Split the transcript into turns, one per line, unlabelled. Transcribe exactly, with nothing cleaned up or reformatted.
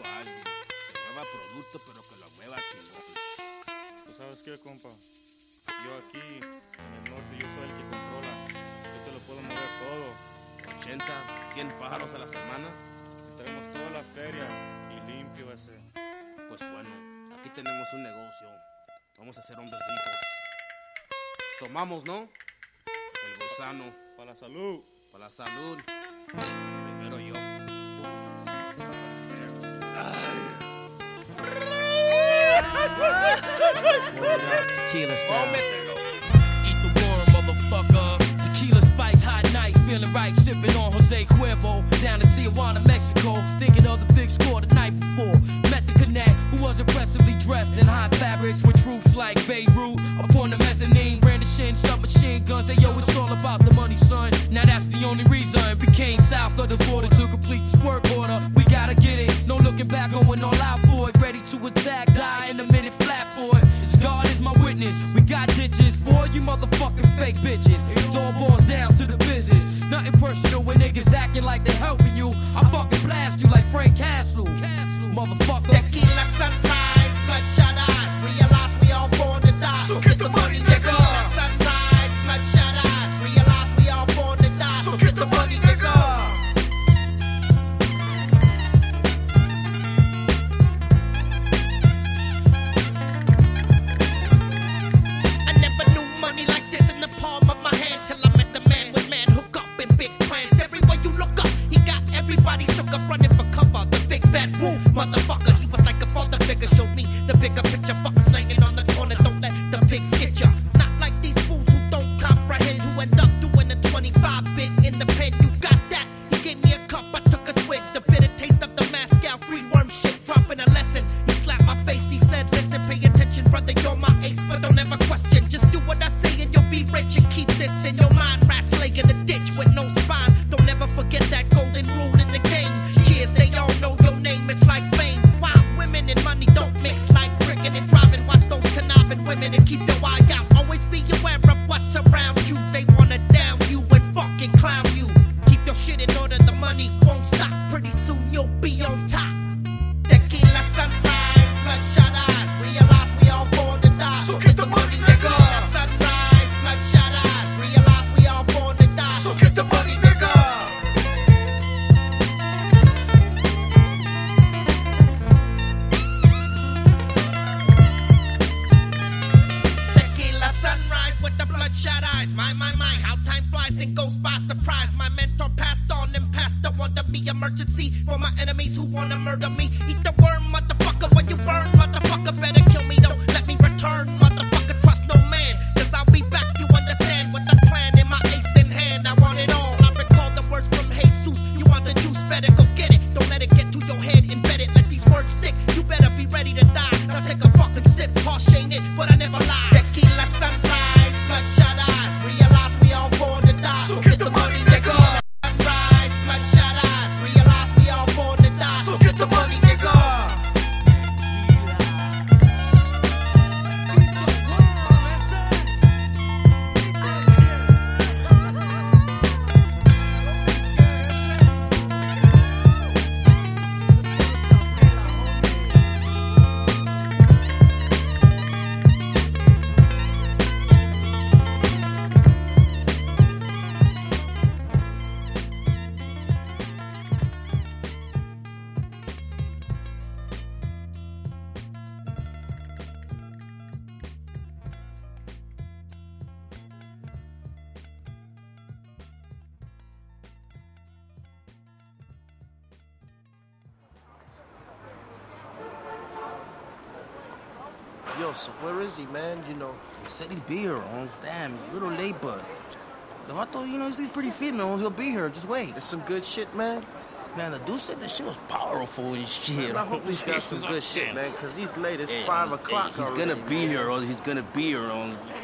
a alguien. Que mueva producto, pero que lo mueva chingón.
¿Tú sabes qué, compa? Yo aquí, en el norte, yo soy el que controla. Yo te lo puedo mover todo.
ochenta, cien pájaros a la semana.
Y tenemos toda la feria y limpio ese.
Pues bueno, aquí tenemos un negocio. Vamos a ser hombres ricos. Tomamos, ¿no? El gusano.
Para la salud.
Para la salud. Primero yo.
Tequila style. Eat the worm, motherfucker. Tequila spice, hot nights, feeling right, sipping on Jose Cuervo. Down to Tijuana, Mexico, thinking of the big score the night before. Met the connect, who was impressively dressed in high fabrics with troops like Beirut. Upon the mezzanine, brandishing submachine guns. Hey yo, it's all about the money, son. Now that's the only reason we came south of the border to complete this work order. We gotta get it, no looking back, going all out for it. Ready to attack, die in a minute flat for it. As God is my witness, we got ditches for you motherfucking fake bitches. It's all boils down to the business. Nothing personal when niggas acting like they helping you. I fucking blast you like Frank Castle, Castle. Motherfucker.
Tequila sunrise, bloodshot eyes. Realize we all born to die. So get the money, nigga. Tequila sunrise, bloodshot eyes. Realize we all born to die. So get the money, nigga. I never knew money like this in the palm of my hand till I met the man with man hook up and big plans. Everywhere you look up, he got everybody shook up running for cover. The big bad wolf, motherfucker. He was like a father figure. Showed me the bigger picture. Fuck slanging on the corner. Don't let the pigs get ya. Not like these fools who don't comprehend. Who end up doing a twenty-five bit in the pen. You got that? He gave me a cup. I took a swig. The bitter taste of the Moscow free worm shit. Dropping a lesson. He slapped my face. He said, listen, pay attention, brother. You're my ace, but don't ever question. Just do what I say and you'll be rich. And keep this in your mind. Rats laying in a ditch with no spine. Don't ever forget that golden rule in the game. Cheers, they all know your name. It's like fame. Wild women and money don't mix like drinking and driving. Watch those conniving women and keep your eye out. Always be aware of what's around you. They wanna down you and fucking clown you. Keep your shit in order, the money won't stop. Pretty soon you'll be on top. Tequila sunrise, bloodshot eyes. Realize we all born to die. So get the money, nigga. Tequila sunrise, bloodshot eyes. Realize we all born to die. So get the money, nigga. Tequila sunrise with the bloodshot eyes. My, my, my, how time flies and goes by surprise. My mentor passed on and passed the one to be emergency for my enemies who wanna murder me. Eat the worm, motherfucker, when you burn, motherfucker. Better kill me, don't let me return, motherfucker. Trust no man, cause I'll be back, you understand. With the plan in my ace in hand, I want it all. I recall the words from Jesus. You want the juice, better go get it. Don't let it get to your head, embed it, let these words stick. You better be ready to die. Now take a fucking sip, harsh ain't it, but I never lie. Tequila sunrise, bloodshot eyes. Realize we all born to die. So get the money, nigga. Sunrise, bloodshot eyes. Realize we all born to die. So get the money, nigga.
Yo, so where is he, man? You know.
He said he'd be here, Holmes. Damn, he's a little late, but the vato, you know, he's pretty fit, man. He'll be here. Just wait.
There's some good shit, man.
Man, the dude said the shit was powerful and shit.
Man, I hope he's got some good shit, man, because he's late. It's
Hey,
five
hey,
o'clock
he's
already.
gonna be here, or he's gonna be here. On